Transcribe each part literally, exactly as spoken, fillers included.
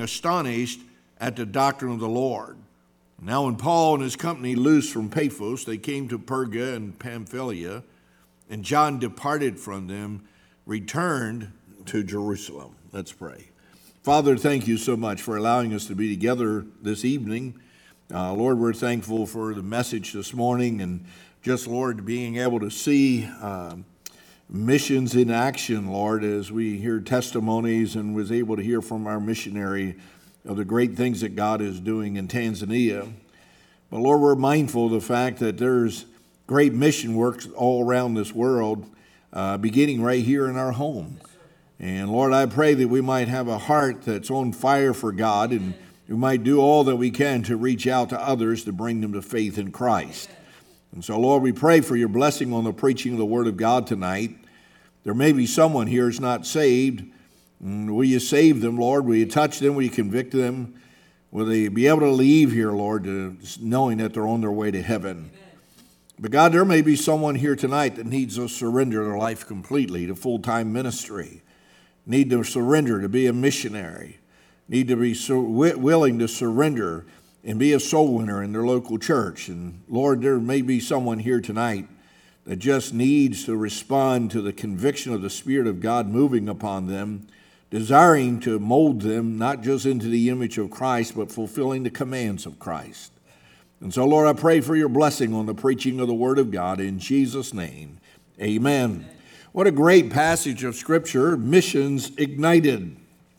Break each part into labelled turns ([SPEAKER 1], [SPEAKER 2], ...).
[SPEAKER 1] astonished at the doctrine of the Lord. Now when Paul and his company loosed from Paphos, they came to Perga and Pamphylia, and John departed from them, returned to Jerusalem. Let's pray. Father, thank you so much for allowing us to be together this evening. Uh, Lord, we're thankful for the message this morning, and just, Lord, being able to see uh, missions in action, Lord, as we hear testimonies and was able to hear from our missionary of the great things that God is doing in Tanzania. But Lord, we're mindful of the fact that there's great mission work all around this world, uh, beginning right here in our home. And Lord, I pray that we might have a heart that's on fire for God, and we might do all that we can to reach out to others to bring them to faith in Christ. And so, Lord, we pray for your blessing on the preaching of the Word of God tonight. There may be someone here who's not saved. Will you save them, Lord? Will you touch them? Will you convict them? Will they be able to leave here, Lord, to, knowing that they're on their way to heaven? But God, there may be someone here tonight that needs to surrender their life completely to full-time ministry, need to surrender to be a missionary, need to be so willing to surrender and be a soul winner in their local church. And Lord, there may be someone here tonight that just needs to respond to the conviction of the Spirit of God moving upon them, desiring to mold them not just into the image of Christ, but fulfilling the commands of Christ. And so, Lord, I pray for your blessing on the preaching of the Word of God in Jesus' name. Amen. What a great passage of Scripture, missions ignited.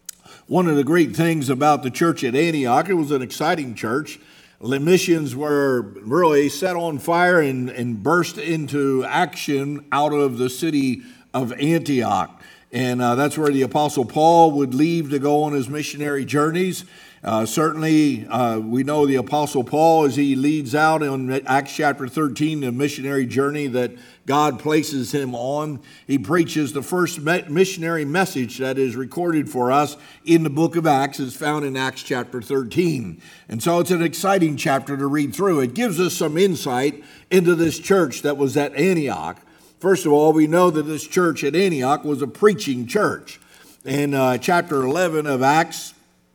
[SPEAKER 1] One of the great things about the church at Antioch, it was an exciting church. The missions were really set on fire and, and burst into action out of the city of Antioch. And uh, that's where the Apostle Paul would leave to go on his missionary journeys. Uh, certainly, uh, we know the Apostle Paul, as he leads out in Acts chapter thirteen, the missionary journey that God places him on. He preaches the first missionary message that is recorded for us in the book of Acts. It's found in Acts chapter thirteen. And so it's an exciting chapter to read through. It gives us some insight into this church that was at Antioch. First of all, we know that this church at Antioch was a preaching church. In uh, chapter eleven of Acts,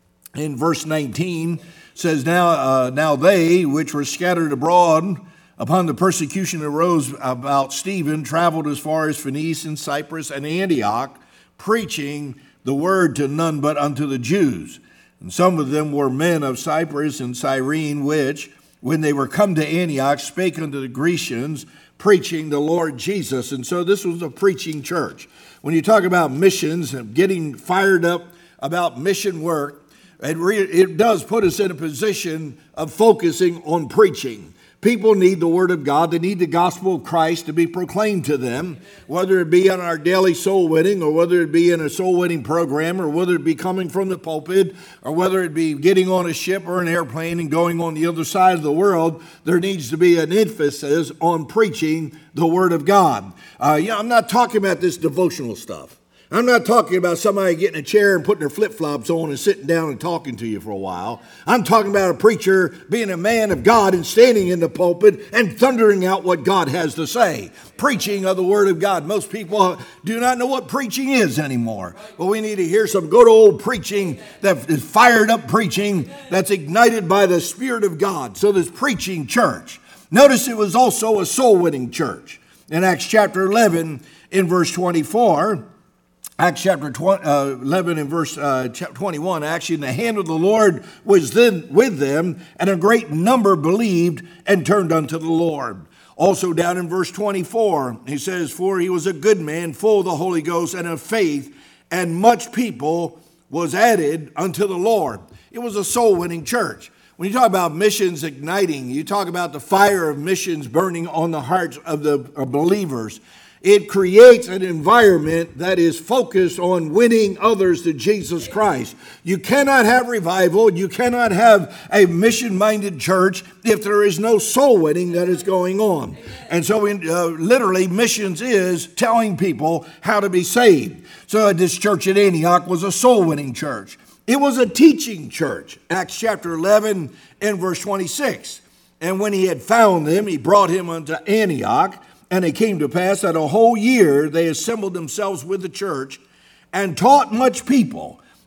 [SPEAKER 1] in verse nineteen, says, Now uh, now they, which were scattered abroad upon the persecution that arose about Stephen, traveled as far as Phoenice and Cyprus and Antioch, preaching the word to none but unto the Jews. And some of them were men of Cyprus and Cyrene, which, when they were come to Antioch, spake unto the Grecians, preaching the Lord Jesus. And so this was a preaching church. When you talk about missions and getting fired up about mission work, it, re- it does put us in a position of focusing on preaching. People need the Word of God. They need the gospel of Christ to be proclaimed to them, whether it be on our daily soul winning, or whether it be in a soul winning program, or whether it be coming from the pulpit, or whether it be getting on a ship or an airplane and going on the other side of the world. There needs to be an emphasis on preaching the Word of God. Uh, yeah, I'm not talking about this devotional stuff. I'm not talking about somebody getting a chair and putting their flip-flops on and sitting down and talking to you for a while. I'm talking about a preacher being a man of God and standing in the pulpit and thundering out what God has to say. Preaching of the Word of God. Most people do not know what preaching is anymore. But we need to hear some good old preaching that is fired up preaching that's ignited by the Spirit of God. So this preaching church. Notice it was also a soul-winning church. In Acts chapter eleven, in verse twenty-four, Acts chapter eleven and verse uh, twenty-one, actually, the hand of the Lord was then with them, and a great number believed and turned unto the Lord. Also down in verse twenty-four, he says, For he was a good man, full of the Holy Ghost and of faith, and much people was added unto the Lord. It was a soul-winning church. When you talk about missions igniting, you talk about the fire of missions burning on the hearts of the of believers. It creates an environment that is focused on winning others to Jesus Christ. You cannot have revival. You cannot have a mission-minded church if there is no soul winning that is going on. And so in, uh, literally missions is telling people how to be saved. So this church at Antioch was a soul winning church. It was a teaching church. Acts chapter eleven and verse twenty-six. And when he had found them, he brought him unto Antioch. And it came to pass that a whole year they assembled themselves with the church and taught much people.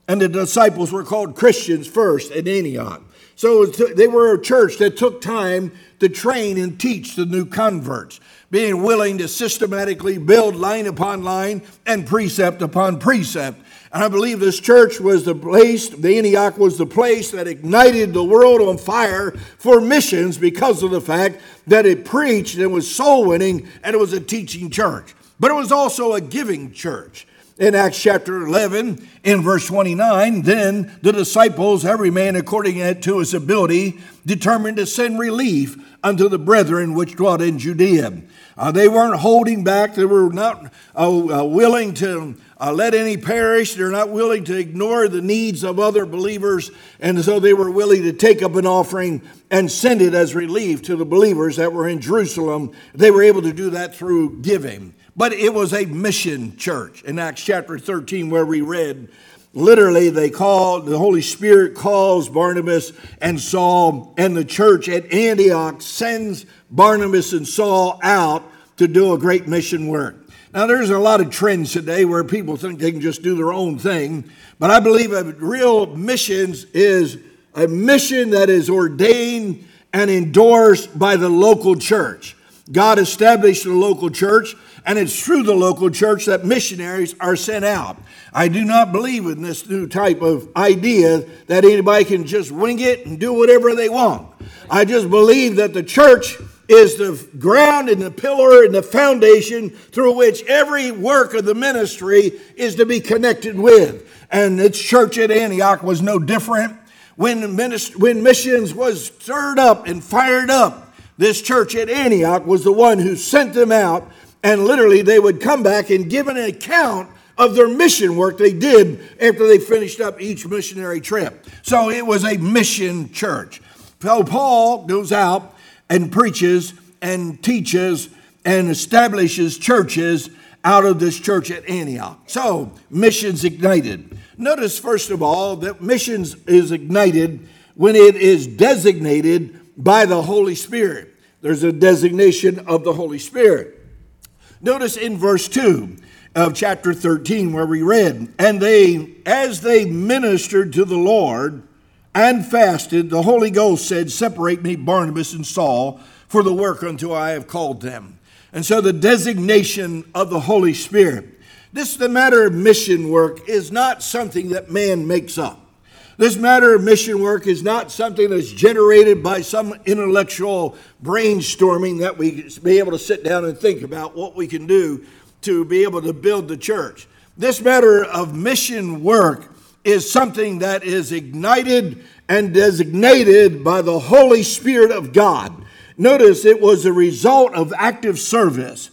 [SPEAKER 1] And the disciples were called Christians first in Antioch. So they were a church that took time to train and teach the new converts, being willing to systematically build line upon line and precept upon precept. And I believe this church was the place, the Antioch was the place that ignited the world on fire for missions because of the fact that it preached and was soul winning and it was a teaching church. But it was also a giving church. In Acts chapter eleven, in verse twenty-nine, then the disciples, every man according to his ability, determined to send relief unto the brethren which dwelt in Judea. Uh, they weren't holding back. They were not uh, uh, willing to uh, let any perish. They're not willing to ignore the needs of other believers. And so they were willing to take up an offering and send it as relief to the believers that were in Jerusalem. They were able to do that through giving. But it was a mission church. In Acts chapter thirteen, where we read, literally they called, the Holy Spirit calls Barnabas and Saul, and the church at Antioch sends Barnabas and Saul out to do a great mission work. Now, there's a lot of trends today where people think they can just do their own thing, but I believe a real missions is a mission that is ordained and endorsed by the local church. God established the local church, and it's through the local church that missionaries are sent out. I do not believe in this new type of idea that anybody can just wing it and do whatever they want. I just believe that the church is the ground and the pillar and the foundation through which every work of the ministry is to be connected with. And its church at Antioch was no different. When, the minist- when missions was stirred up and fired up, this church at Antioch was the one who sent them out. And literally, they would come back and give an account of their mission work they did after they finished up each missionary trip. So it was a mission church. So Paul goes out and preaches and teaches and establishes churches out of this church at Antioch. So missions ignited. Notice, first of all, that missions is ignited when it is designated by the Holy Spirit. There's a designation of the Holy Spirit. Notice in verse two of chapter thirteen where we read, and they, as they ministered to the Lord and fasted, the Holy Ghost said, separate me, Barnabas and Saul, for the work unto I have called them. And so the designation of the Holy Spirit. This, the matter of mission work, is not something that man makes up. This matter of mission work is not something that's generated by some intellectual brainstorming that we be able to sit down and think about what we can do to be able to build the church. This matter of mission work is something that is ignited and designated by the Holy Spirit of God. Notice it was a result of active service.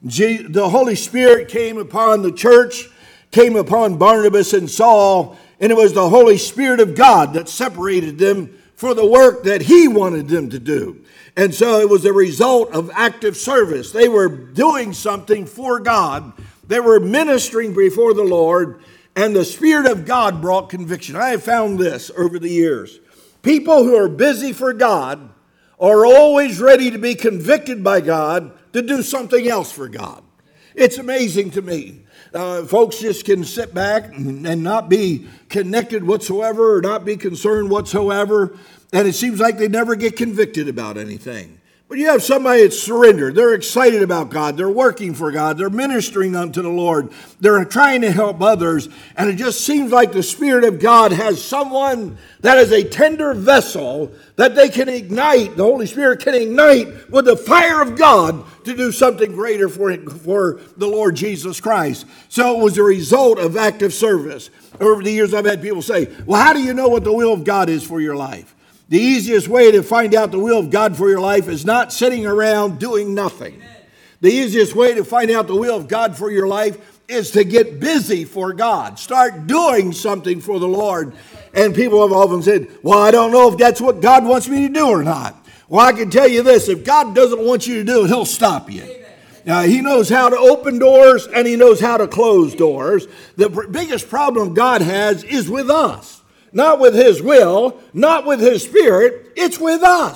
[SPEAKER 1] The Holy Spirit came upon the church, came upon Barnabas and Saul, and it was the Holy Spirit of God that separated them for the work that He wanted them to do. And so it was a result of active service. They were doing something for God. They were ministering before the Lord, and the Spirit of God brought conviction. I have found this over the years. People who are busy for God are always ready to be convicted by God to do something else for God. It's amazing to me. Uh, folks just can sit back and, and not be connected whatsoever or not be concerned whatsoever. And it seems like they never get convicted about anything. But you have somebody that's surrendered. They're excited about God. They're working for God. They're ministering unto the Lord. They're trying to help others. And it just seems like the Spirit of God has someone that is a tender vessel that they can ignite. The Holy Spirit can ignite with the fire of God to do something greater for, for the Lord Jesus Christ. So it was a result of active service. Over the years, I've had people say, well, how do you know what the will of God is for your life? The easiest way to find out the will of God for your life is not sitting around doing nothing. Amen. The easiest way to find out the will of God for your life is to get busy for God. Start doing something for the Lord. And people have often said, well, I don't know if that's what God wants me to do or not. Well, I can tell you this, if God doesn't want you to do it, He'll stop you. Now, He knows how to open doors and He knows how to close doors. The biggest problem God has is with us. Not with His will, not with His Spirit, it's with us.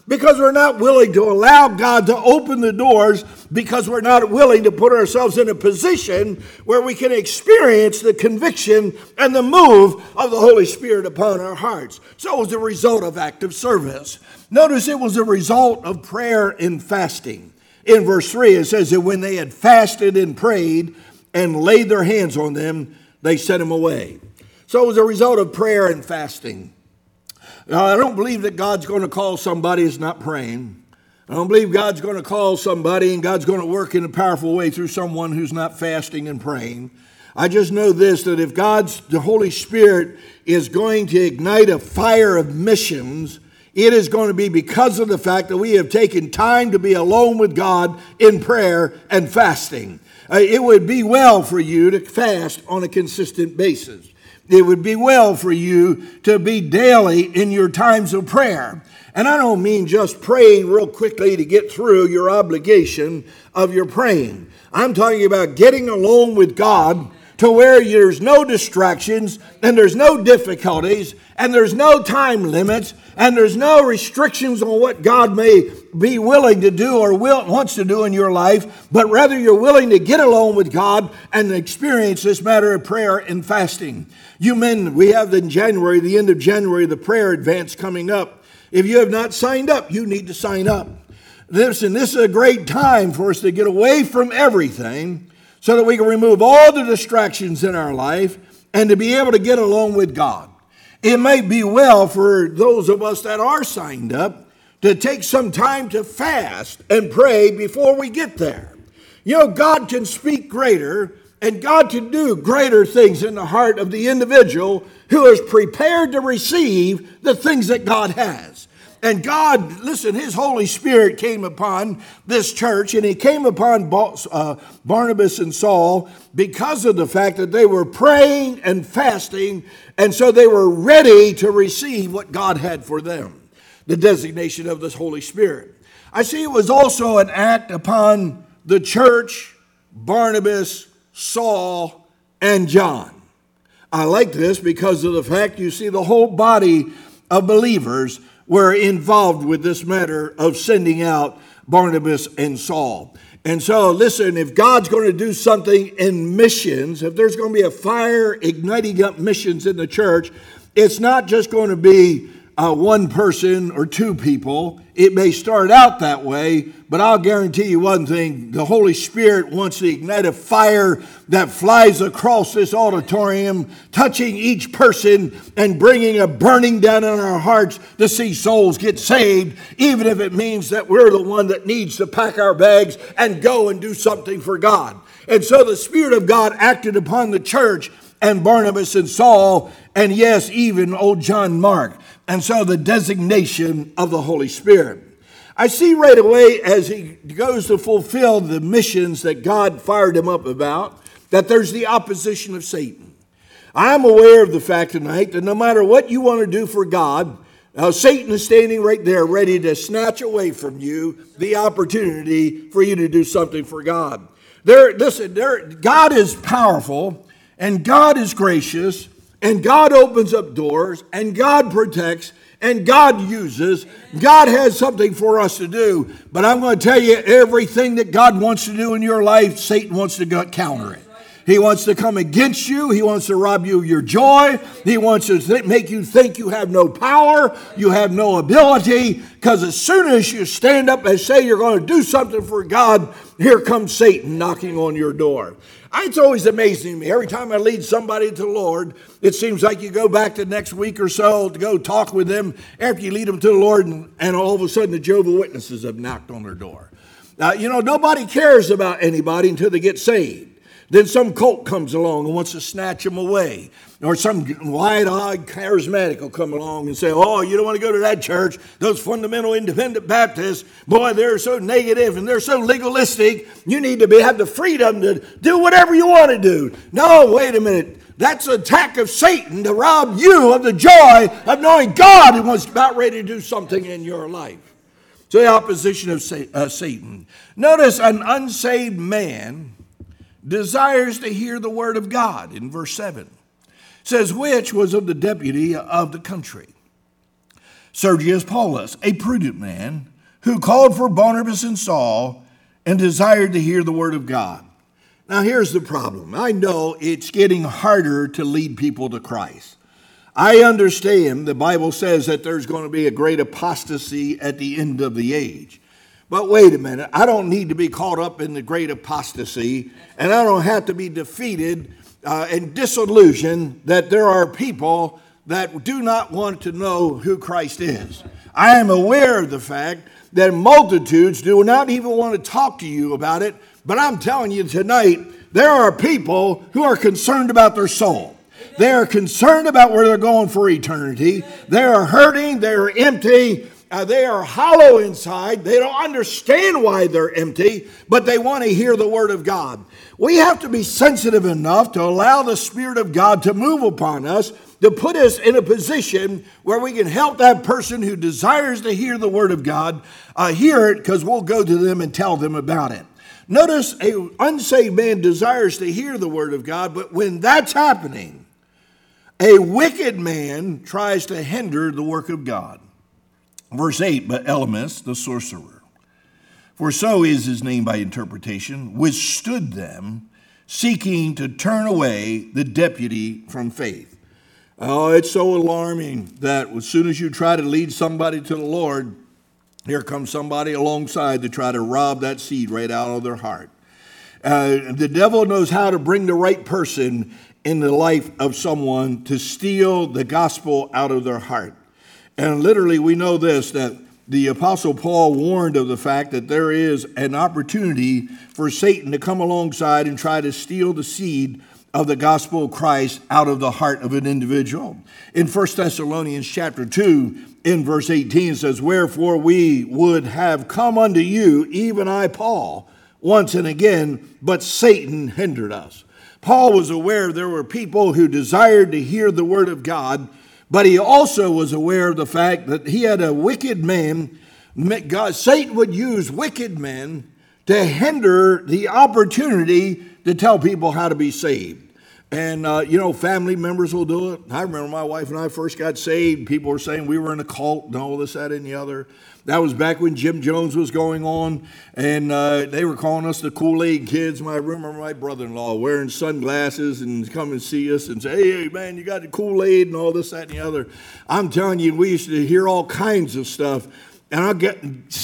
[SPEAKER 1] Because we're not willing to allow God to open the doors, because we're not willing to put ourselves in a position where we can experience the conviction and the move of the Holy Spirit upon our hearts. So it was a result of active service. Notice it was a result of prayer and fasting. In verse three, it says that when they had fasted and prayed and laid their hands on them, they sent them away. So it was a result of prayer and fasting. Now, I don't believe that God's going to call somebody who's not praying. I don't believe God's going to call somebody and God's going to work in a powerful way through someone who's not fasting and praying. I just know this, that if God's, the Holy Spirit is going to ignite a fire of missions, it is going to be because of the fact that we have taken time to be alone with God in prayer and fasting. Uh, it would be well for you to fast on a consistent basis. It would be well for you to be daily in your times of prayer. And I don't mean just praying real quickly to get through your obligation of your praying. I'm talking about getting alone with God to where there's no distractions and there's no difficulties and there's no time limits and there's no restrictions on what God may be willing to do or will, wants to do in your life, but rather you're willing to get alone with God and experience this matter of prayer and fasting. You men, we have in January, the end of January, the prayer advance coming up. If you have not signed up, you need to sign up. Listen, this is a great time for us to get away from everything so that we can remove all the distractions in our life and to be able to get along with God. It may be well for those of us that are signed up to take some time to fast and pray before we get there. You know, God can speak greater and God can do greater things in the heart of the individual who is prepared to receive the things that God has. And God, listen, His Holy Spirit came upon this church, and He came upon uh, Barnabas and Saul because of the fact that they were praying and fasting, and so they were ready to receive what God had for them, the designation of this Holy Spirit. I see it was also an act upon the church, Barnabas, Saul, and John. I like this because of the fact you see the whole body of believers were involved with this matter of sending out Barnabas and Saul. And so, listen, if God's going to do something in missions, if there's going to be a fire igniting up missions in the church, it's not just going to be uh, one person or two people. It may start out that way, but I'll guarantee you one thing. The Holy Spirit wants to ignite a fire that flies across this auditorium, touching each person and bringing a burning down in our hearts to see souls get saved, even if it means that we're the one that needs to pack our bags and go and do something for God. And so the Spirit of God acted upon the church and Barnabas and Saul, and yes, even old John Mark. And so the designation of the Holy Spirit. I see right away as he goes to fulfill the missions that God fired him up about, that there's the opposition of Satan. I'm aware of the fact tonight that no matter what you want to do for God, uh, Satan is standing right there ready to snatch away from you the opportunity for you to do something for God. There, listen, there, God is powerful and God is gracious and God opens up doors and God protects and God uses. God has something for us to do. But I'm going to tell you, everything that God wants to do in your life, Satan wants to go counter it. He wants to come against you. He wants to rob you of your joy. He wants to th- make you think you have no power, you have no ability. Because as soon as you stand up and say you're going to do something for God, here comes Satan knocking on your door. It's always amazing to me. Every time I lead somebody to the Lord, it seems like you go back the next week or so to go talk with them after you lead them to the Lord, and, and all of a sudden the Jehovah's Witnesses have knocked on their door. Now, you know, nobody cares about anybody until they get saved. Then some cult comes along and wants to snatch them away. Or some wide-eyed charismatic will come along and say, oh, you don't want to go to that church. Those fundamental independent Baptists, boy, they're so negative and they're so legalistic. You need to be, have the freedom to do whatever you want to do. No, wait a minute. That's an attack of Satan to rob you of the joy of knowing God was about ready to do something in your life. So the opposition of Satan. Notice an unsaved man desires to hear the word of God in verse seven. It says, which was of the deputy of the country. Sergius Paulus, a prudent man, who called for Barnabas and Saul and desired to hear the word of God. Now here's the problem. I know it's getting harder to lead people to Christ. I understand the Bible says that there's going to be a great apostasy at the end of the age. But wait a minute, I don't need to be caught up in the great apostasy, and I don't have to be defeated uh, and disillusioned that there are people that do not want to know who Christ is. I am aware of the fact that multitudes do not even want to talk to you about it, but I'm telling you tonight, there are people who are concerned about their soul. They are concerned about where they're going for eternity. They are hurting, they are empty. Uh, they are hollow inside. They don't understand why they're empty, but they want to hear the word of God. We have to be sensitive enough to allow the Spirit of God to move upon us, to put us in a position where we can help that person who desires to hear the word of God uh, hear it, because we'll go to them and tell them about it. Notice an unsaved man desires to hear the word of God, but when that's happening, a wicked man tries to hinder the work of God. Verse eight, but Elymas, the sorcerer, for so is his name by interpretation, withstood them, seeking to turn away the deputy from faith. Oh, it's so alarming that as soon as you try to lead somebody to the Lord, here comes somebody alongside to try to rob that seed right out of their heart. Uh, the devil knows how to bring the right person in the life of someone to steal the gospel out of their heart. And literally we know this, that the Apostle Paul warned of the fact that there is an opportunity for Satan to come alongside and try to steal the seed of the gospel of Christ out of the heart of an individual. In First Thessalonians chapter two, in verse eighteen, it says, wherefore we would have come unto you, even I, Paul, once and again, but Satan hindered us. Paul was aware there were people who desired to hear the word of God, but he also was aware of the fact that he had a wicked man. God, Satan would use wicked men to hinder the opportunity to tell people how to be saved. And, uh, you know, family members will do it. I remember my wife and I first got saved. People were saying we were in a cult and all this, that, and the other. That was back when Jim Jones was going on. And uh, they were calling us the Kool-Aid kids. I remember my brother-in-law wearing sunglasses and come and see us and say, hey, man, you got the Kool-Aid and all this, that, and the other. I'm telling you, we used to hear all kinds of stuff. And I'll get,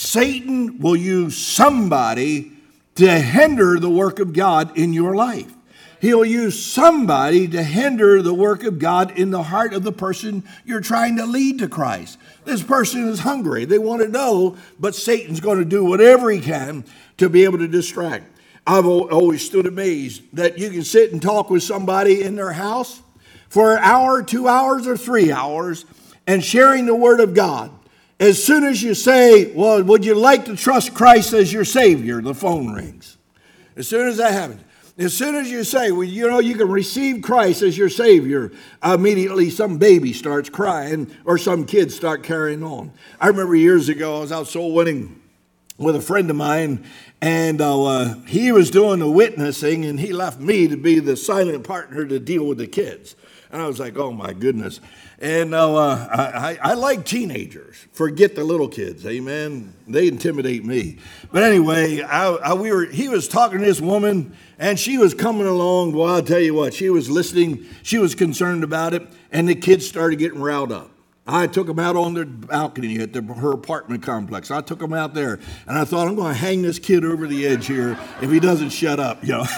[SPEAKER 1] Satan will use somebody to hinder the work of God in your life. He'll use somebody to hinder the work of God in the heart of the person you're trying to lead to Christ. This person is hungry. They want to know, but Satan's going to do whatever he can to be able to distract. I've always stood amazed that you can sit and talk with somebody in their house for an hour, two hours, or three hours and sharing the word of God. As soon as you say, well, would you like to trust Christ as your Savior? The phone rings. As soon as that happens. As soon as you say, well, you know, you can receive Christ as your Savior, immediately some baby starts crying or some kids start carrying on. I remember years ago, I was out soul winning with a friend of mine, and uh, he was doing the witnessing, and he left me to be the silent partner to deal with the kids. And I was like, oh, my goodness. And uh, I, I like teenagers. Forget the little kids, amen? They intimidate me. But anyway, I, I, we were. he was talking to this woman, and she was coming along. Well, I'll tell you what, she was listening. She was concerned about it, and the kids started getting riled up. I took them out on the balcony at the, her apartment complex. I took them out there, and I thought, I'm going to hang this kid over the edge here if he doesn't shut up. You know,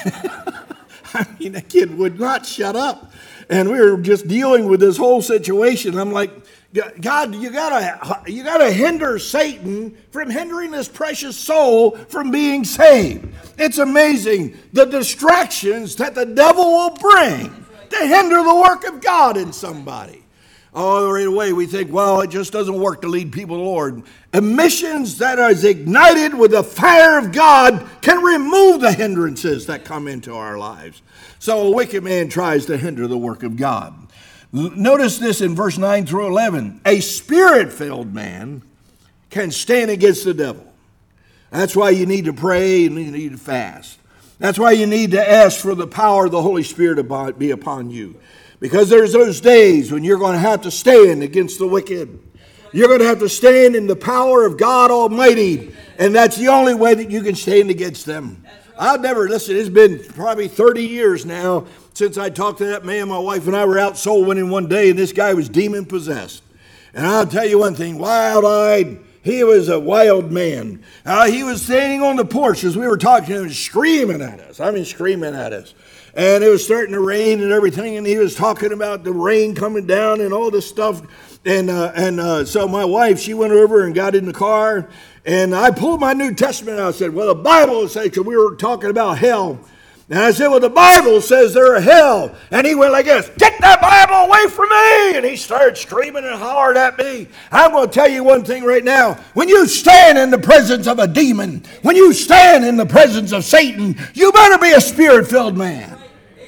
[SPEAKER 1] I mean, the kid would not shut up. And we were just dealing with this whole situation. I'm like, God, you gotta, you gotta hinder Satan from hindering this precious soul from being saved. It's amazing the distractions that the devil will bring to hinder the work of God in somebody. Oh, right away we think, well, it just doesn't work to lead people to the Lord. Missions that is ignited with the fire of God can remove the hindrances that come into our lives. So a wicked man tries to hinder the work of God. Notice this in verse nine through eleven. A spirit-filled man can stand against the devil. That's why you need to pray and you need to fast. That's why you need to ask for the power of the Holy Spirit to be upon you. Because there's those days when you're going to have to stand against the wicked. You're going to have to stand in the power of God Almighty. And that's the only way that you can stand against them. I've never, listen, it's been probably thirty years now since I talked to that man. My wife and I were out soul winning one day, and this guy was demon possessed. And I'll tell you one thing, wild-eyed, he was a wild man. Uh, he was standing on the porch as we were talking to him, screaming at us. I mean, screaming at us. And it was starting to rain and everything, and he was talking about the rain coming down and all this stuff. And uh, and uh, so my wife, she went over and got in the car, and I pulled my New Testament out. I said, well, the Bible says, because we were talking about hell. And I said, well, the Bible says there's a hell. And he went like this, get that Bible away from me. And he started screaming and hollering at me. I'm going to tell you one thing right now. When you stand in the presence of a demon, when you stand in the presence of Satan, you better be a spirit-filled man.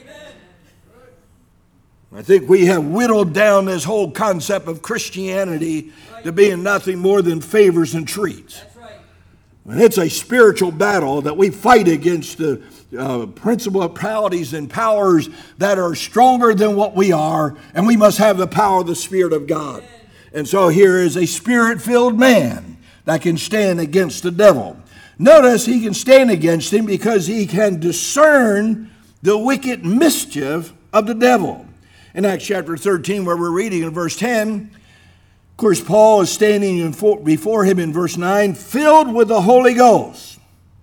[SPEAKER 1] I think we have whittled down this whole concept of Christianity to being nothing more than favors and treats. And it's a spiritual battle that we fight against the uh, principalities and powers that are stronger than what we are, and we must have the power of the Spirit of God. And so here is a spirit-filled man that can stand against the devil. Notice he can stand against him because he can discern the wicked mischief of the devil. In Acts chapter thirteen, where we're reading in verse ten, of course, Paul is standing before him in verse nine, filled with the Holy Ghost.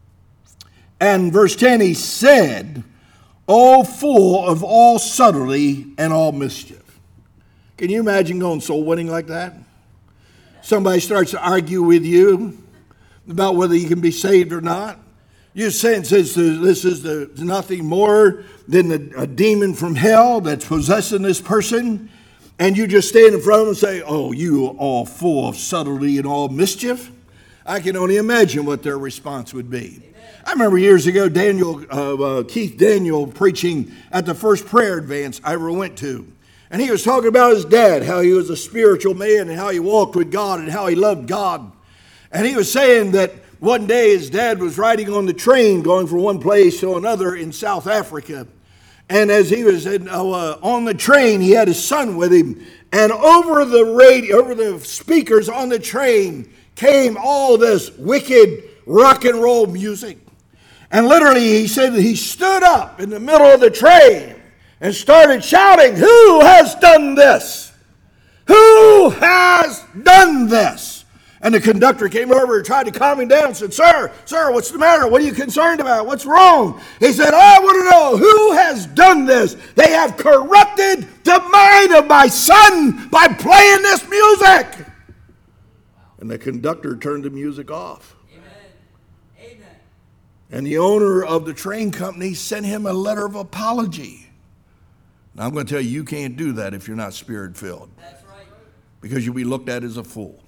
[SPEAKER 1] And verse ten, he said, "O full of all subtlety and all mischief." Can you imagine going soul winning like that? Somebody starts to argue with you about whether you can be saved or not. You sense this, this is the, nothing more than a, a demon from hell that's possessing this person. And you just stand in front of them and say, oh, you are all full of subtlety and all mischief. I can only imagine what their response would be. Amen. I remember years ago, Daniel, uh, uh, Keith Daniel preaching at the first prayer advance I ever went to. And he was talking about his dad, how he was a spiritual man and how he walked with God and how he loved God. And he was saying that one day his dad was riding on the train going from one place to another in South Africa. And as he was in, uh, on the train, he had his son with him. And over the radio, over the speakers on the train came all this wicked rock and roll music. And literally he said that he stood up in the middle of the train and started shouting, "Who has done this? Who has done this?" And the conductor came over and tried to calm him down and said, Sir, sir, what's the matter? What are you concerned about? What's wrong? He said, I want to know who has done this. They have corrupted the mind of my son by playing this music. And the conductor turned the music off. Amen. Amen. And the owner of the train company sent him a letter of apology. Now, I'm going to tell you, you can't do that if you're not spirit-filled. That's right. Because you'll be looked at as a fool.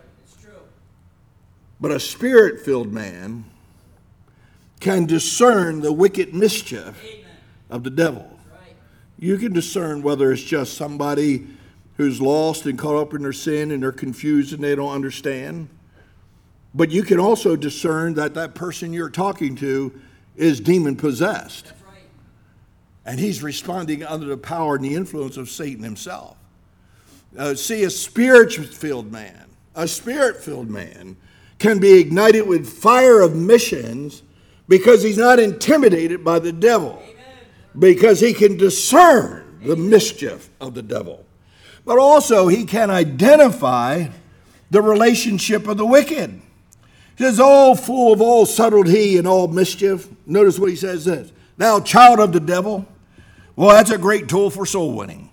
[SPEAKER 1] But a spirit-filled man can discern the wicked mischief Amen. Of the devil. Right. You can discern whether it's just somebody who's lost and caught up in their sin and they're confused and they don't understand. But you can also discern that that person you're talking to is demon-possessed. That's right. And he's responding under the power and the influence of Satan himself. Uh, see, a spirit-filled man, a spirit-filled man can be ignited with fire of missions because he's not intimidated by the devil. Amen. Because he can discern the mischief of the devil. But also he can identify the relationship of the wicked. He says, oh, full of all subtlety and all mischief. Notice what he says this. Thou child of the devil. Well, that's a great tool for soul winning.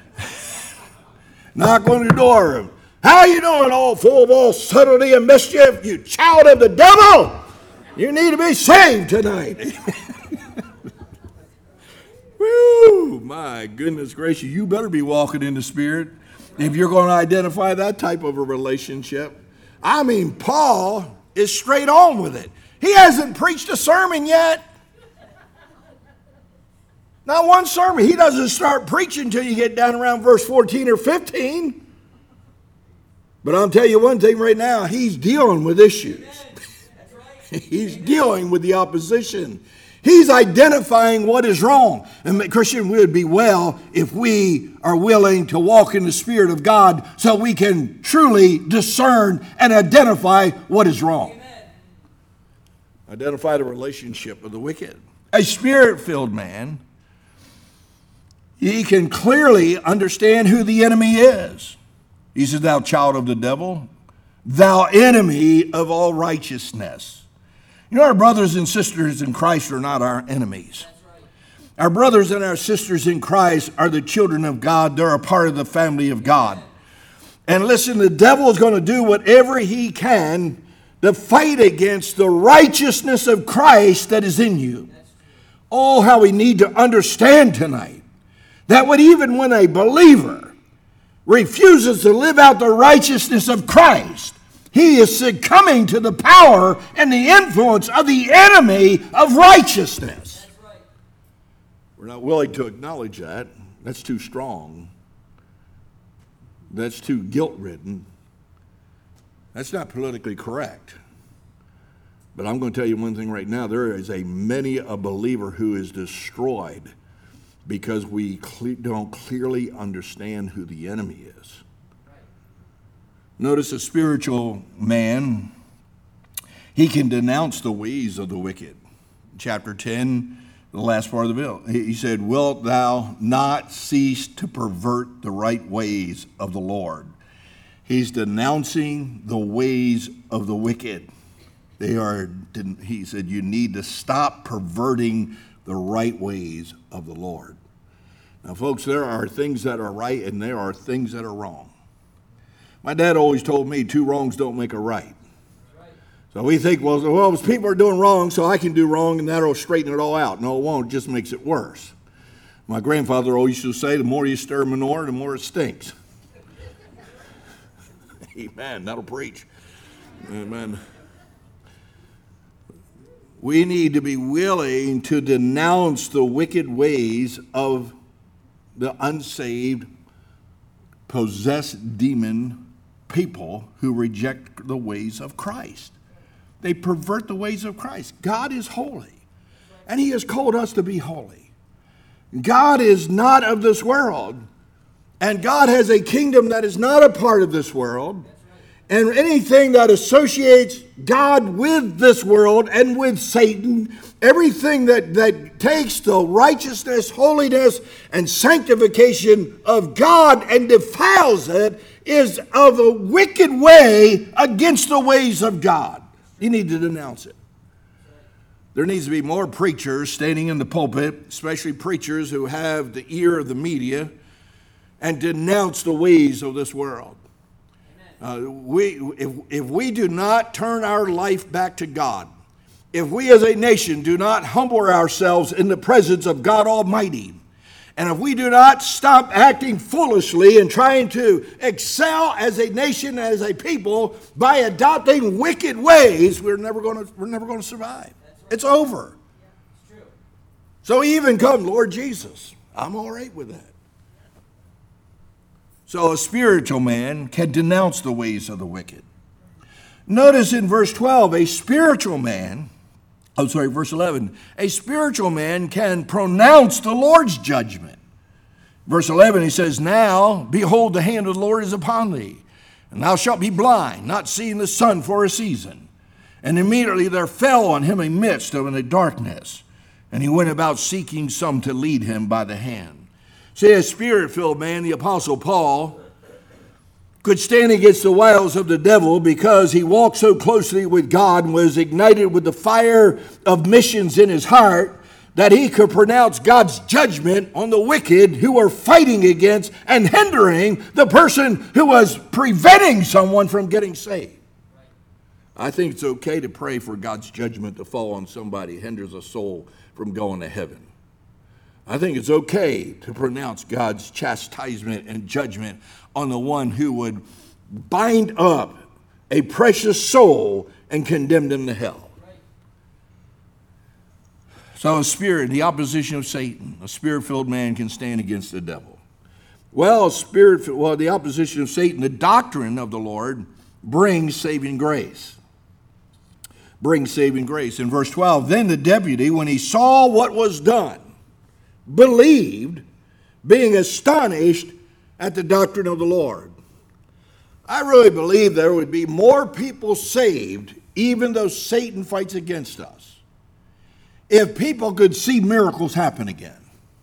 [SPEAKER 1] Knock on the door. How you doing, all full of all subtlety and mischief? You child of the devil. You need to be saved tonight. Woo, my goodness gracious. You better be walking in the Spirit if you're going to identify that type of a relationship. I mean, Paul is straight on with it. He hasn't preached a sermon yet. Not one sermon. He doesn't start preaching until you get down around verse fourteen or fifteen. But I'll tell you one thing right now, he's dealing with issues. He's dealing with the opposition. He's identifying what is wrong. And Christian, we would be well if we are willing to walk in the Spirit of God so we can
[SPEAKER 2] truly discern and identify what is wrong.
[SPEAKER 1] Amen. Identify the relationship of the wicked.
[SPEAKER 2] A spirit-filled man, he can clearly understand who the enemy is. He says, thou child of the devil, thou enemy of all righteousness. You know, our brothers and sisters in Christ are not our enemies. Our brothers and our sisters in Christ are the children of God. They're a part of the family of God. And listen, the devil is going to do whatever he can to fight against the righteousness of Christ that is in you. Oh, how we need to understand tonight that when, even when a believer refuses to live out the righteousness of Christ, he is succumbing to the power and the influence of the enemy of righteousness.
[SPEAKER 1] We're not willing to acknowledge that. That's too strong. That's too guilt-ridden. That's not politically correct. But I'm going to tell you one thing right now. There is a many a believer who is destroyed because we cle- don't clearly understand who the enemy is.
[SPEAKER 2] Notice a spiritual man, he can denounce the ways of the wicked. Chapter ten, the last part of the bill. He said, wilt thou not cease to pervert the right ways of the Lord? He's denouncing the ways of the wicked. They are, he said, you need to stop perverting the right ways of the Lord. Now, folks, there are things that are right and there are things that are wrong. My dad always told me two wrongs don't make a right. So we think, well, well, people are doing wrong, so I can do wrong, and that'll straighten it all out. No, it won't. It just makes it worse. My grandfather always used to say, the more you stir manure, the more it stinks. Amen. That'll preach. Amen. We need to be willing to denounce the wicked ways of the unsaved, possessed demon people who reject the ways of Christ. They pervert the ways of Christ. God is holy, and he has called us to be holy. God is not of this world, and God has a kingdom that is not a part of this world. And anything that associates God with this world and with Satan, everything that, that takes the righteousness, holiness, and sanctification of God and defiles it is of a wicked way against the ways of God. You need to denounce it. There needs to be more preachers standing in the pulpit, especially preachers who have the ear of the media, and denounce the ways of this world. Uh, we, if, if we do not turn our life back to God, if we as a nation do not humble ourselves in the presence of God Almighty, and if we do not stop acting foolishly and trying to excel as a nation, as a people, by adopting wicked ways, we're never going to we're never going to survive. Right. It's over. Yeah, it's true. So even come, Lord Jesus, I'm all right with that. So a spiritual man can denounce the ways of the wicked. Notice in verse twelve, a spiritual man, I'm sorry, verse eleven, a spiritual man can pronounce the Lord's judgment. Verse eleven, he says, now, behold, the hand of the Lord is upon thee, and thou shalt be blind, not seeing the sun for a season. And immediately there fell on him a mist of a darkness, and he went about seeking some to lead him by the hand. See, a spirit-filled man, the Apostle Paul, could stand against the wiles of the devil because he walked so closely with God and was ignited with the fire of missions in his heart that he could pronounce God's judgment on the wicked who were fighting against and hindering the person who was preventing someone from getting saved. I think it's okay to pray for God's judgment to fall on somebody who hinders a soul from going to heaven. I think it's okay to pronounce God's chastisement and judgment on the one who would bind up a precious soul and condemn them to hell. So a spirit, the opposition of Satan, a spirit-filled man can stand against the devil. Well, spirit, well, the opposition of Satan, the doctrine of the Lord brings saving grace. Brings saving grace. In verse twelve, then the deputy, when he saw what was done, believed, being astonished at the doctrine of the Lord. I really believe there would be more people saved, even though Satan fights against us, if people could see miracles happen again.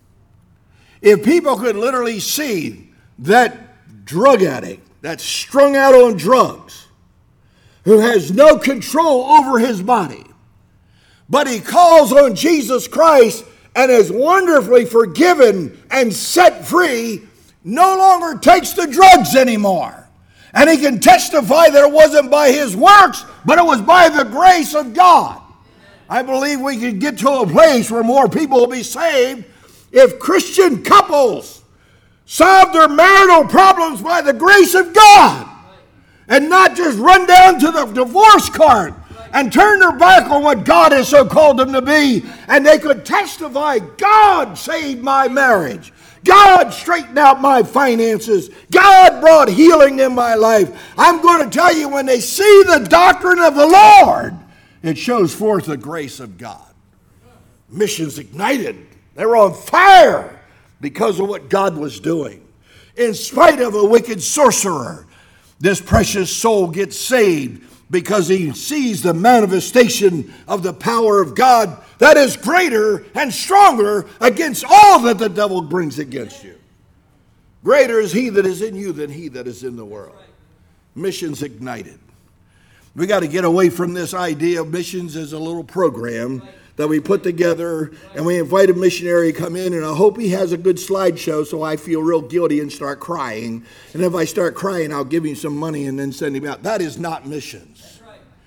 [SPEAKER 2] If people could literally see that drug addict that's strung out on drugs, who has no control over his body, but he calls on Jesus Christ and is wonderfully forgiven and set free, no longer takes the drugs anymore. And he can testify that it wasn't by his works, but it was by the grace of God. I believe we can get to a place where more people will be saved if Christian couples solve their marital problems by the grace of God and not just run down to the divorce court and turn their back on what God has so called them to be. And they could testify, God saved my marriage. God straightened out my finances. God brought healing in my life. I'm going to tell you, when they see the doctrine of the Lord, it shows forth the grace of God. Missions ignited. They were on fire because of what God was doing. In spite of a wicked sorcerer, this precious soul gets saved because he sees the manifestation of the power of God that is greater and stronger against all that the devil brings against you. Greater is he that is in you than he that is in the world. Missions ignited. We got to get away from this idea of missions as a little program that we put together, and we invite a missionary to come in, and I hope he has a good slideshow so I feel real guilty and start crying. And if I start crying, I'll give him some money and then send him out. That is not missions.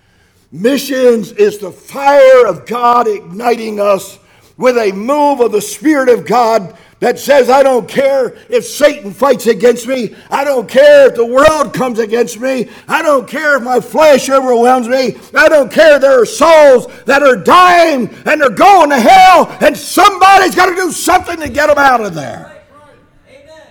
[SPEAKER 2] Missions is the fire of God igniting us with a move of the Spirit of God that says, I don't care if Satan fights against me. I don't care if the world comes against me. I don't care if my flesh overwhelms me. I don't care if there are souls that are dying and they're going to hell, and somebody's got to do something to get them out of there. Amen.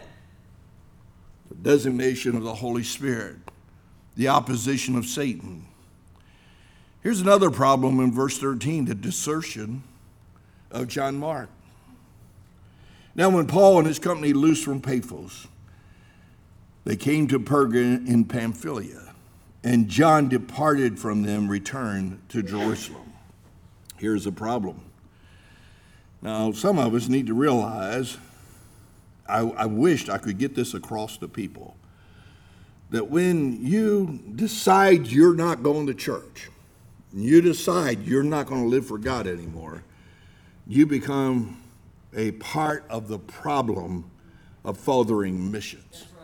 [SPEAKER 2] The designation of the Holy Spirit, the opposition of Satan. Here's another problem in verse thirteen, the desertion of John Mark. Now, when Paul and his company loosed from Paphos, they came to Perga in Pamphylia, and John departed from them, returned to Jerusalem. Here's the problem. Now, some of us need to realize, I, I wished I could get this across to people, that when you decide you're not going to church, you decide you're not going to live for God anymore, you become a part of the problem of furthering missions. Right.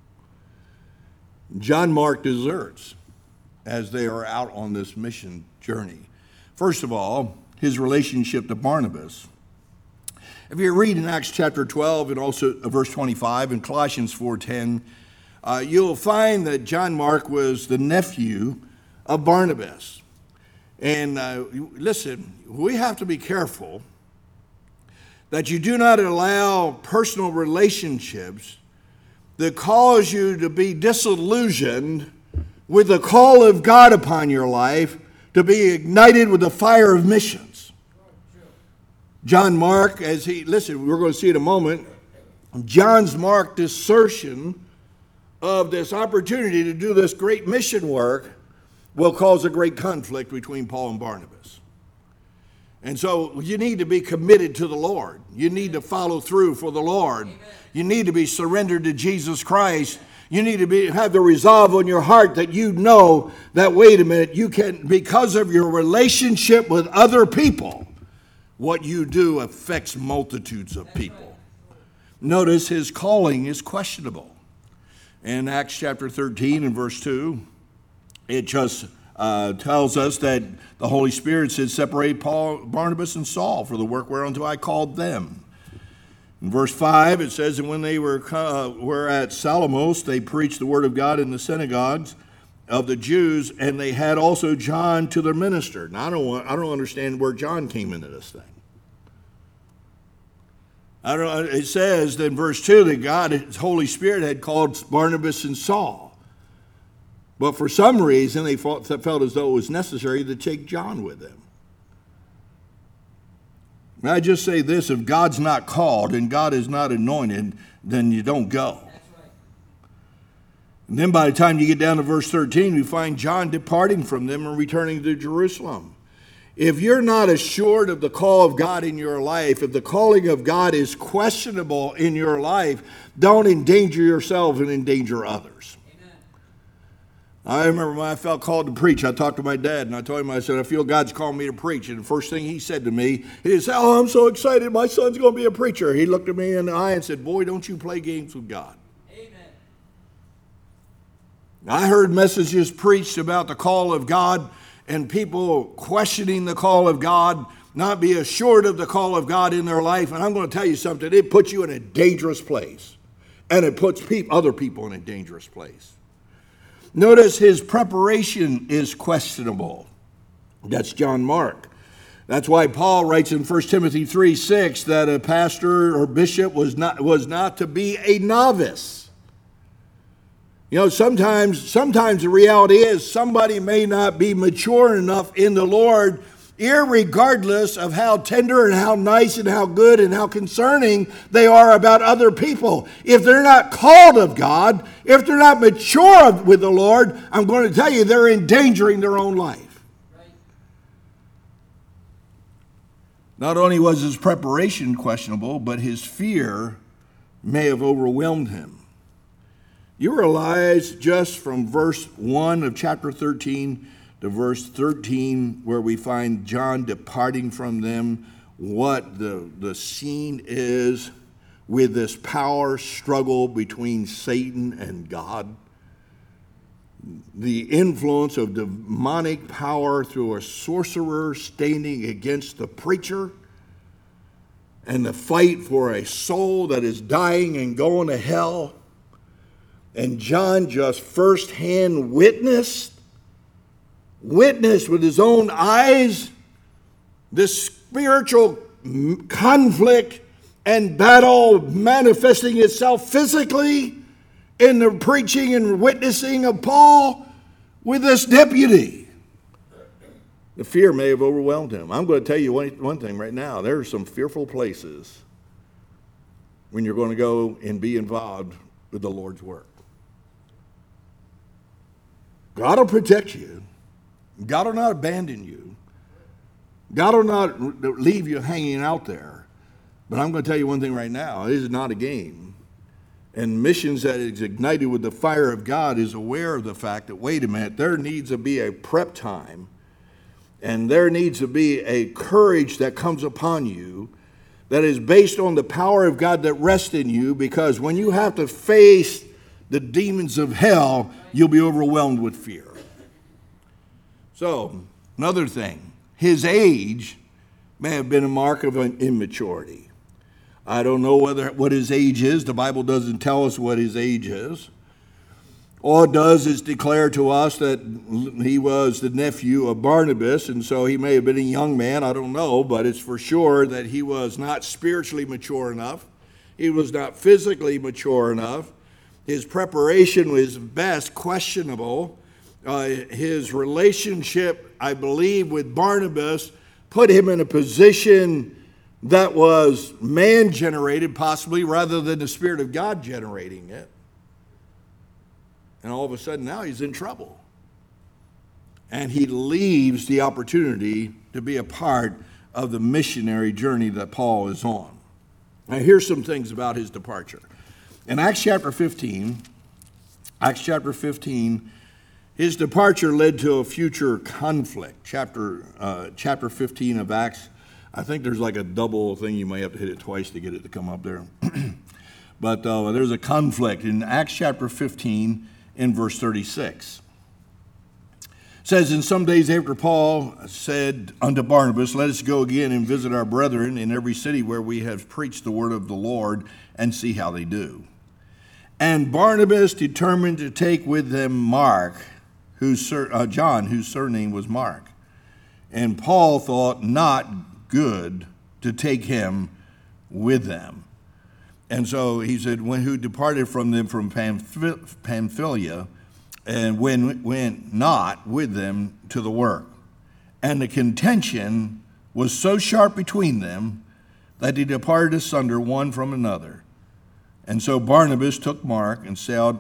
[SPEAKER 2] John Mark deserts as they are out on this mission journey. First of all, his relationship to Barnabas. If you read in Acts chapter twelve and also verse twenty-five and Colossians four ten, uh, you'll find that John Mark was the nephew of Barnabas. And uh, listen, we have to be careful that you do not allow personal relationships that cause you to be disillusioned with the call of God upon your life to be ignited with the fire of missions. John Mark, as he, listen, we're going to see in a moment, John's Mark desertion of this opportunity to do this great mission work will cause a great conflict between Paul and Barnabas. And so you need to be committed to the Lord. You need to follow through for the Lord. Amen. You need to be surrendered to Jesus Christ. You need to be have the resolve on your heart that you know that, wait a minute, you can, because of your relationship with other people, what you do affects multitudes of people. Notice his calling is questionable. In Acts chapter thirteen and verse two, it just Uh, tells us that the Holy Spirit said, separate Paul, Barnabas, and Saul for the work whereunto I called them. In verse five, it says, and when they were, uh, were at Salamos, they preached the word of God in the synagogues of the Jews, and they had also John to their minister. Now, I don't want, I don't understand where John came into this thing. I don't, it says that in verse two that God, His Holy Spirit had called Barnabas and Saul. But for some reason, they felt, felt as though it was necessary to take John with them. May I just say this, if God's not called and God is not anointed, then you don't go. That's right.
[SPEAKER 1] And then by the time you get down to verse thirteen, we find John departing from them and returning to Jerusalem. If you're not assured of the call of God in your life, if the calling of God is questionable in your life, don't endanger yourself and endanger others. Amen. I remember when I felt called to preach, I talked to my dad and I told him, I said, I feel God's calling me to preach. And the first thing he said to me, he said, oh, I'm so excited, my son's going to be a preacher. He looked at me in the eye and said, boy, don't you play games with God. Amen. I heard messages preached about the call of God and people questioning the call of God, not be assured of the call of God in their life. And I'm going to tell you something, it puts you in a dangerous place. And it puts pe- other people in a dangerous place. Notice his preparation is questionable. That's John Mark. That's why Paul writes in First Timothy three six that a pastor or bishop was not, was not to be a novice. You know, sometimes, sometimes the reality is somebody may not be mature enough in the Lord, irregardless of how tender and how nice and how good and how concerning they are about other people. If they're not called of God, if they're not mature with the Lord, I'm going to tell you they're endangering their own life. Right. Not only was his preparation questionable, but his fear may have overwhelmed him. You realize just from verse one of chapter thirteen to verse thirteen, where we find John departing from them, what the, the scene is with this power struggle between Satan and God. The influence of demonic power through a sorcerer standing against the preacher, and the fight for a soul that is dying and going to hell. And John just firsthand witnessed, witnessed with his own eyes, this spiritual conflict and battle manifesting itself physically in the preaching and witnessing of Paul with this deputy. The fear may have overwhelmed him. I'm going to tell you one, one thing right now. There are some fearful places when you're going to go and be involved with the Lord's work. God will protect you. God will not abandon you. God will not leave you hanging out there. But I'm going to tell you one thing right now. This is not a game. And missions that is ignited with the fire of God is aware of the fact that, wait a minute, there needs to be a prep time. And there needs to be a courage that comes upon you that is based on the power of God that rests in you. Because when you have to face the demons of hell, you'll be overwhelmed with fear. So, another thing, his age may have been a mark of an immaturity. I don't know whether what his age is. The Bible doesn't tell us what his age is. All it does is declare to us that he was the nephew of Barnabas, and so he may have been a young man, I don't know, but it's for sure that he was not spiritually mature enough. He was not physically mature enough. His preparation was best questionable. Uh, his relationship, I believe, with Barnabas put him in a position that was man-generated, possibly, rather than the Spirit of God generating it. And all of a sudden, now he's in trouble. And he leaves the opportunity to be a part of the missionary journey that Paul is on. Now, here's some things about his departure. In Acts chapter fifteen, Acts chapter fifteen, his departure led to a future conflict. Chapter uh, chapter fifteen of Acts, I think there's like a double thing. You may have to hit it twice to get it to come up there. But uh, there's a conflict in Acts chapter fifteen in verse thirty-six. It says, "And some days after Paul said unto Barnabas, let us go again and visit our brethren in every city where we have preached the word of the Lord, and see how they do. And Barnabas determined to take with them Mark, whose uh, John, whose surname was Mark. And Paul thought not good to take him with them. And so he said, when who departed from them from Pamph- Pamphylia, and when went not with them to the work. And the contention was so sharp between them that they departed asunder one from another. And so Barnabas took Mark and sailed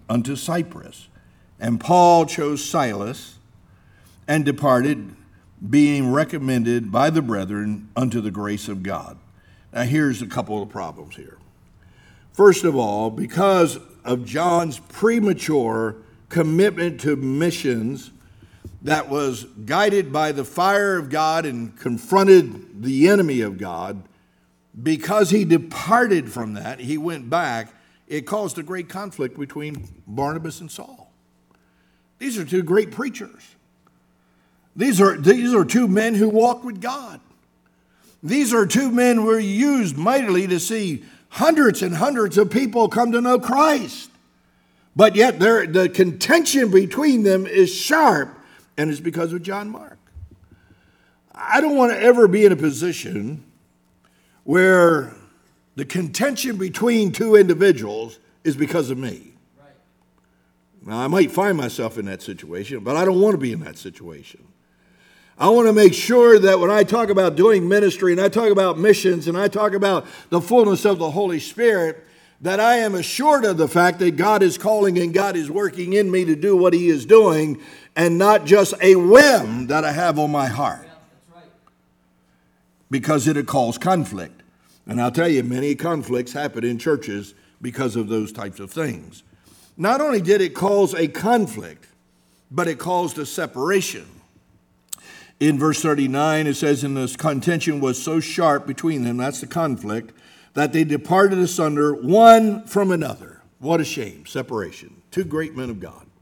[SPEAKER 2] unto Cyprus. And Paul chose Silas and departed, being recommended by the brethren unto the grace of God. Now here's a couple of problems here. First of all, because of John's premature commitment to missions that was guided by the fire of God and confronted the enemy of God, because he departed from that, he went back, it caused a great conflict between Barnabas and Saul. These are two great preachers. These are, these are two men who walked with God. These are two men who were used mightily to see hundreds and hundreds of people come to know Christ. But yet there, the contention between them is sharp, and it's because of John Mark. I don't want to ever be in a position where the contention between two individuals is because of me. Right. Now, I might find myself in that situation, but I don't want to be in that situation. I want to make sure that when I talk about doing ministry and I talk about missions and I talk about the fullness of the Holy Spirit, that I am assured of the fact that God is calling and God is working in me to do what he is doing, and not just a whim that I have on my heart. Yeah, that's right. Because it causes conflict. And I'll tell you, many conflicts happen in churches because of those types of things. Not only did it cause a conflict, but it caused a separation. In verse thirty-nine, it says, and this contention was so sharp between them, that's the conflict, that they departed asunder one from another. What a shame, separation. Two great men of God.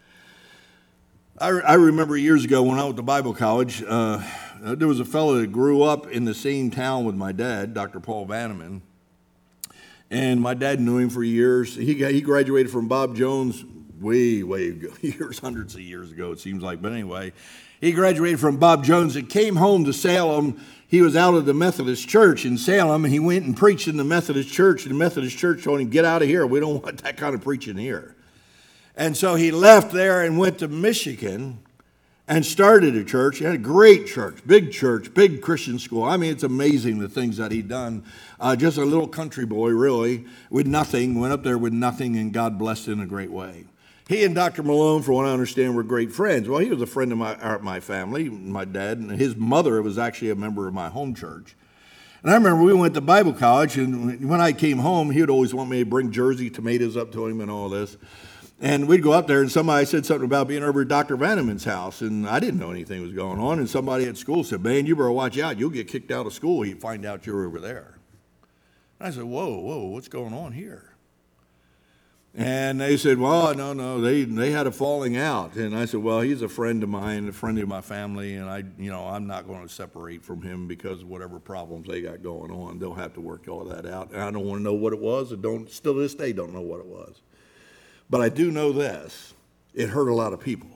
[SPEAKER 2] I, I remember years ago when I went to Bible college, uh, there was a fellow that grew up in the same town with my dad, Doctor Paul Vanneman. And my dad knew him for years. He, got, he graduated from Bob Jones way, way ago, years, hundreds of years ago, it seems like. But anyway, he graduated from Bob Jones and came home to Salem. He was out of the Methodist church in Salem, and he went and preached in the Methodist church. And the Methodist church told him, get out of here. We don't want that kind of preaching here. And so he left there and went to Michigan and started a church. He had a great church, big church, big Christian school. I mean, it's amazing the things that he'd done. Uh, just a little country boy, really, with nothing, went up there with nothing, and God blessed in a great way. He and Doctor Malone, from what I understand, were great friends. Well, he was a friend of my, my family, my dad, and his mother was actually a member of my home church. And I remember we went to Bible college, and when I came home, he would always want me to bring Jersey tomatoes up to him and all this. And we'd go up there, and somebody said something about being over at Doctor Vanneman's house, and I didn't know anything was going on. And somebody at school said, man, you better watch out. You'll get kicked out of school if you find out you're over there. And I said, whoa, whoa, what's going on here? And they said, well, no, no, they they had a falling out. And I said, well, he's a friend of mine, a friend of my family, and I, you know, I'm not going to separate from him because of whatever problems they got going on. They'll have to work all that out. And I don't want to know what it was, and don't still to this day don't know what it was. But I do know this, it hurt a lot of people.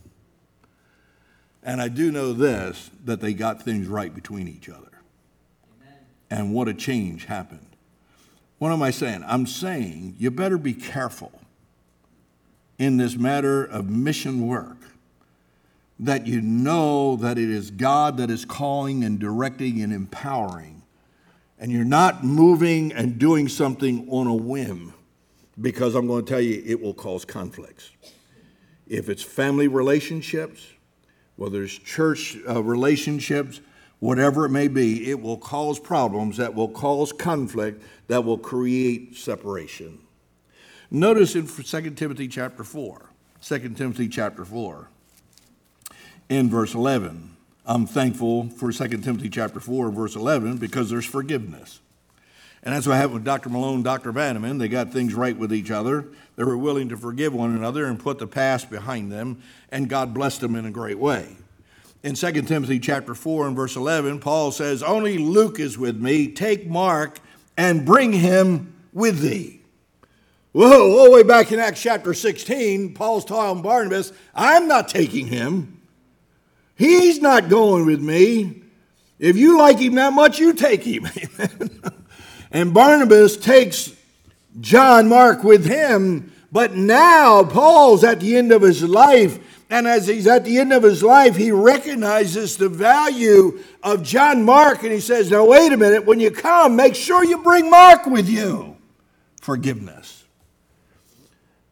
[SPEAKER 2] And I do know this, that they got things right between each other. Amen. And what a change happened. What am I saying? I'm saying you better be careful in this matter of mission work, that you know that it is God that is calling and directing and empowering, and you're not moving and doing something on a whim, because I'm going to tell you it will cause conflicts. If it's family relationships, whether it's church uh, relationships, whatever it may be, it will cause problems that will cause conflict, that will create separation. Notice in Second Timothy chapter four, Second Timothy chapter four, in verse eleven. I'm thankful for Second Timothy chapter four, verse eleven, because there's forgiveness. And that's what happened with Doctor Malone, Doctor Vanneman. They got things right with each other. They were willing to forgive one another and put the past behind them, and God blessed them in a great way. In Second Timothy chapter four and verse eleven, Paul says, only Luke is with me. Take Mark and bring him with thee. Whoa, all the way back in Acts chapter sixteen, Paul's telling Barnabas, I'm not taking him. He's not going with me. If you like him that much, you take him. And Barnabas takes John Mark with him, but now Paul's at the end of his life, and as he's at the end of his life, he recognizes the value of John Mark, and he says, now wait a minute, when you come, make sure you bring Mark with you. Forgiveness.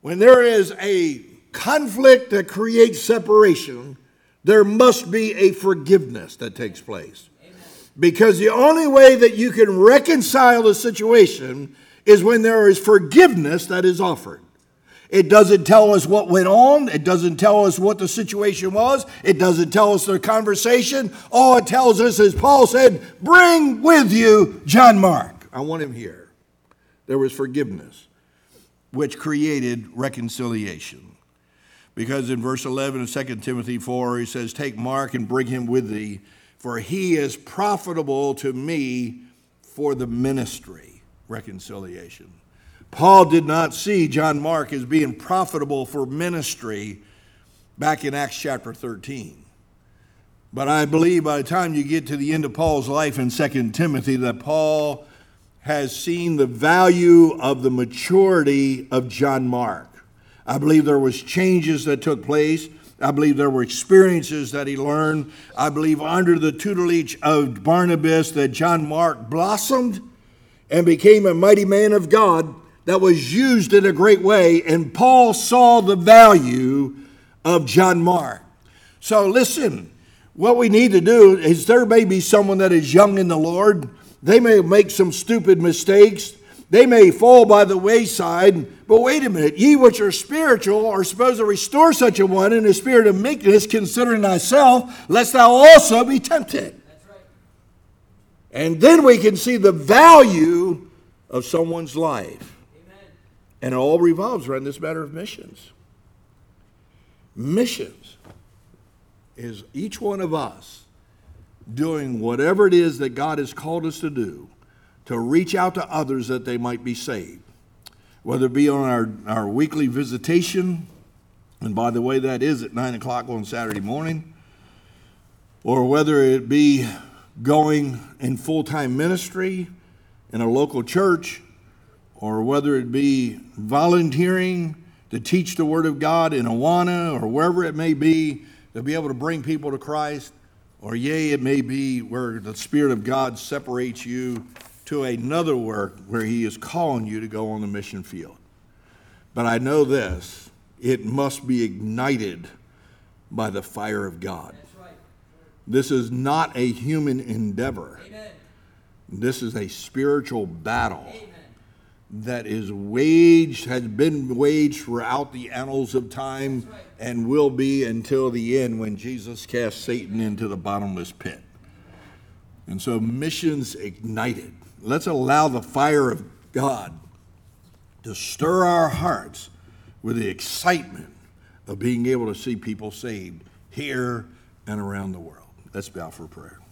[SPEAKER 2] when there is a conflict that creates separation, there must be a forgiveness that takes place. Amen. Because the only way that you can reconcile the situation is when there is forgiveness that is offered. It doesn't tell us what went on. It doesn't tell us what the situation was. It doesn't tell us the conversation. All it tells us is Paul said, bring with you John Mark. I want him here. There was forgiveness, which created reconciliation. Because in verse eleven of Second Timothy four, he says, take Mark and bring him with thee, for he is profitable to me for the ministry. Reconciliation. Paul did not see John Mark as being profitable for ministry back in Acts chapter thirteen. But I believe by the time you get to the end of Paul's life in Second Timothy that Paul has seen the value of the maturity of John Mark. I believe there was changes that took place. I believe there were experiences that he learned. I believe under the tutelage of Barnabas that John Mark blossomed and became a mighty man of God that was used in a great way, and Paul saw the value of John Mark. So listen, what we need to do is there may be someone that is young in the Lord. They may make some stupid mistakes. They may fall by the wayside. But wait a minute, ye which are spiritual are supposed to restore such a one in a spirit of meekness, considering thyself, lest thou also be tempted. That's right. And then we can see the value of someone's life. And it all revolves around this matter of missions. Missions is each one of us doing whatever it is that God has called us to do to reach out to others that they might be saved. Whether it be on our, our weekly visitation, and by the way, that is at nine o'clock on Saturday morning, or whether it be going in full-time ministry in a local church, or whether it be volunteering to teach the Word of God in Awana or wherever it may be, to be able to bring people to Christ, or yea, it may be where the Spirit of God separates you to another work where He is calling you to go on the mission field. But I know this, it must be ignited by the fire of God. That's right. This is not a human endeavor. Amen. This is a spiritual battle. Amen. That is waged, has been waged throughout the annals of time, right, and will be until the end when Jesus casts Satan into the bottomless pit. And so missions ignited. Let's allow the fire of God to stir our hearts with the excitement of being able to see people saved here and around the world. Let's bow for prayer.